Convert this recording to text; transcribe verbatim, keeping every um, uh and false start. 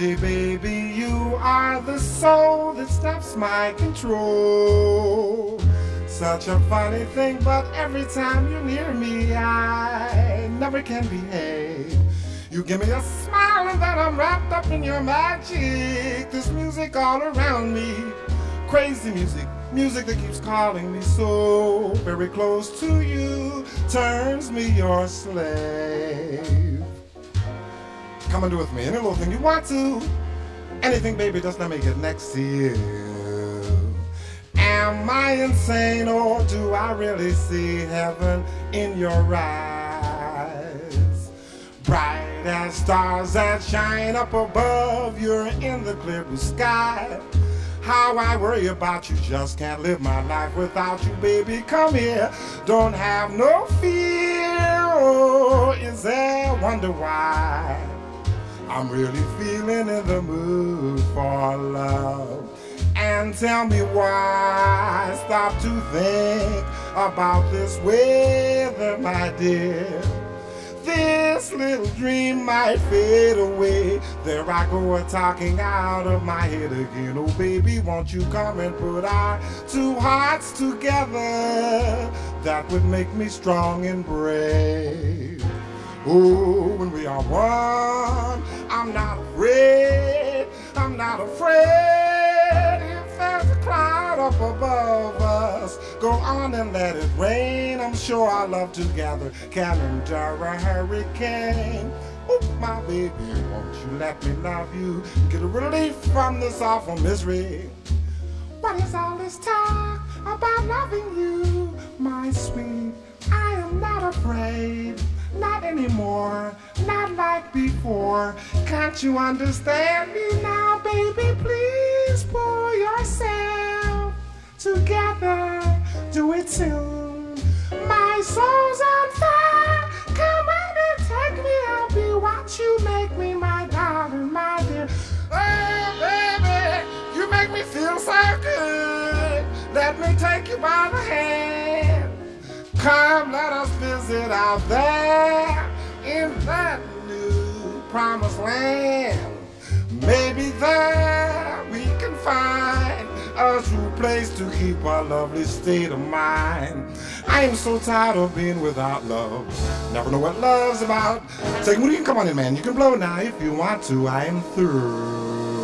Baby, baby, you are the soul that stops my control. Such a funny thing, but every time you're near me, I never can behave. You give me a smile and then I'm wrapped up in your magic. This music all around me, crazy music, music that keeps calling me so very close to you, turns me your slave. Come and do with me any little thing you want to. Anything, baby, just let me get next to you. Am I insane or do I really see heaven in your eyes? Bright as stars that shine up above, you're in the clear blue sky. How I worry about you, just can't live my life without you, baby. Come here, don't have no fear. Oh, is there wonder why I'm really feeling in the mood for love? And tell me why stop to think about this weather, my dear. This little dream might fade away. There I go a-talking out of my head again. Oh baby, won't you come and put our two hearts together? That would make me strong and brave. Oh, when we are one, I'm not afraid, I'm not afraid. If there's a cloud up above us, go on and let it rain. I'm sure our love together can endure a hurricane. Oh, my baby, won't you let me love you? Get a relief from this awful misery. What is all this talk about loving you, my sweet? I am not afraid. Not anymore, not like before. Can't you understand me now, baby? Please pull yourself together. Do it soon. My soul's on fire. Come on and take me. I'll be what you make me, my darling, my dear. Oh, baby, you make me feel so good. Let me take you by the hand. Come, let us visit out there in that new promised land. Maybe there we can find a true place to keep our lovely state of mind. I am so tired of being without love. Never know what love's about. Take Moody, you can come on in, man. You can blow now if you want to. I am through.